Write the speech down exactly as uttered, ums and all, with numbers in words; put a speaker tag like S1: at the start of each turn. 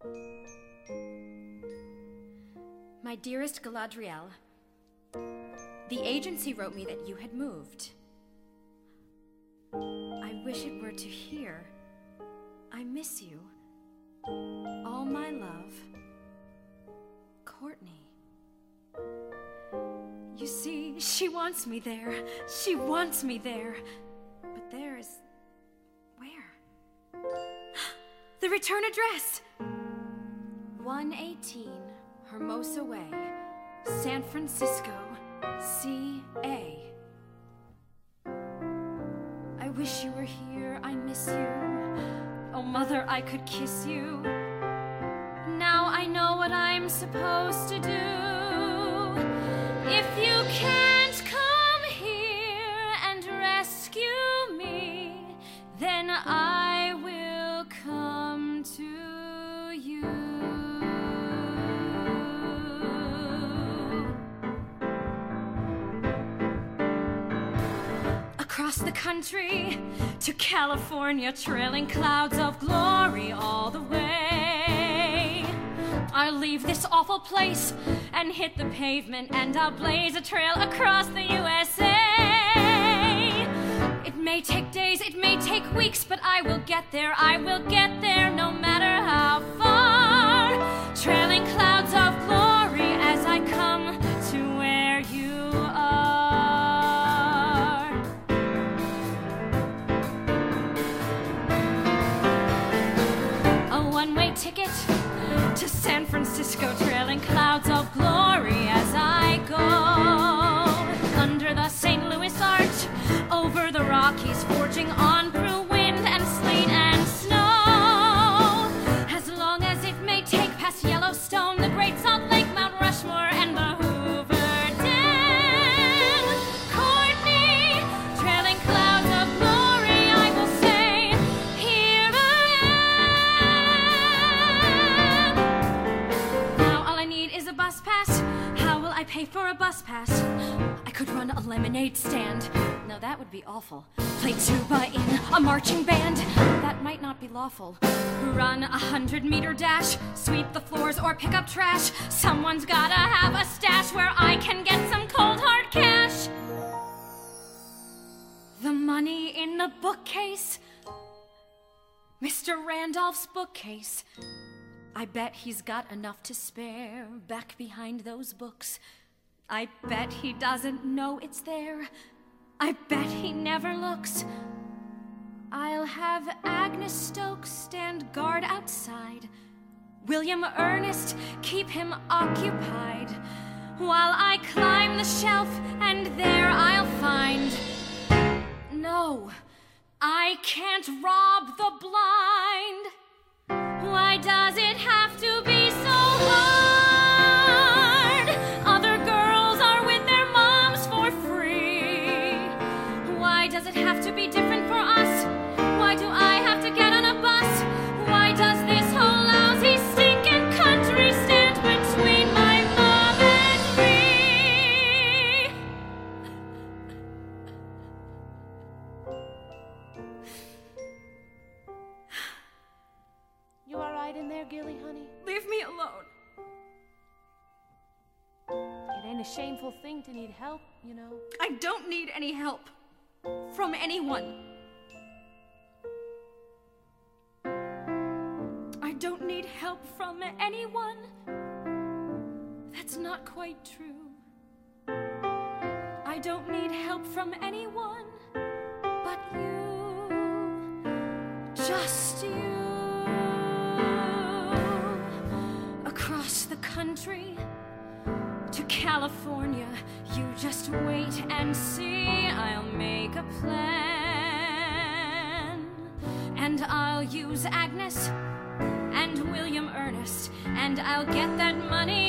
S1: My dearest Galadriel, the agency wrote me that you had moved. I wish it were to hear. I miss you. All my love, Courtney. You see, she wants me there. She wants me there. But there is... where? The return address! one eighteen Hermosa Way, San Francisco, C A. I wish you were here. I miss you. Oh, Mother, I could kiss you. Now I know what I'm supposed to do. If you can't come here and rescue me, then I will come to you. Across the country to California, trailing clouds of glory all the way. I'll leave this awful place and hit the pavement, and I'll blaze a trail across the U S A. It may take days, it may take weeks, but I will get there, I will get there no matter how far. Trailing clouds of glory as I come to where you are. A one-way ticket to San Francisco, trailing clouds of glory as I go. Under the Saint Louis Arch, over the Rockies, forging on through wind and sleet and snow. As long as it may take past Yellowstone, the Great Salt Lake, Mount Rushmore, and the Hoover Dam. Courtney, trailing clouds of glory, I will say, here I am. Now all I need is a bus pass. How will I pay for a bus pass? I could run a lemonade stand. No, that would be awful. Play tuba in a marching band. That might not be lawful. Run a hundred meter dash, sweep the floors or pick up trash. Someone's gotta have a stash where I can get some cold hard cash. The money in the bookcase. Mister Randolph's bookcase. I bet he's got enough to spare back behind those books. I bet he doesn't know it's there. I bet he never looks. I'll have Agnes Stokes stand guard outside. William Ernest keep him occupied while I climb the shelf, and there I'll find... No, I can't rob the blind. Why does it have to be so hard? Other girls are with their moms for free. Why does it have to be different for us? Why do I have to get on a bus? Why does this whole lousy stinking country stand between my mom and me?
S2: You all right in there, Gilly, honey?
S1: Leave me alone.
S2: It ain't a shameful thing to need help, you know.
S1: I don't need any help from anyone. I don't need help from anyone. That's not quite true. I don't need help from anyone but you. Just you. Across the country to California, you just wait and see. I'll make a plan, and I'll use Agnes and William Ernest, and I'll get that money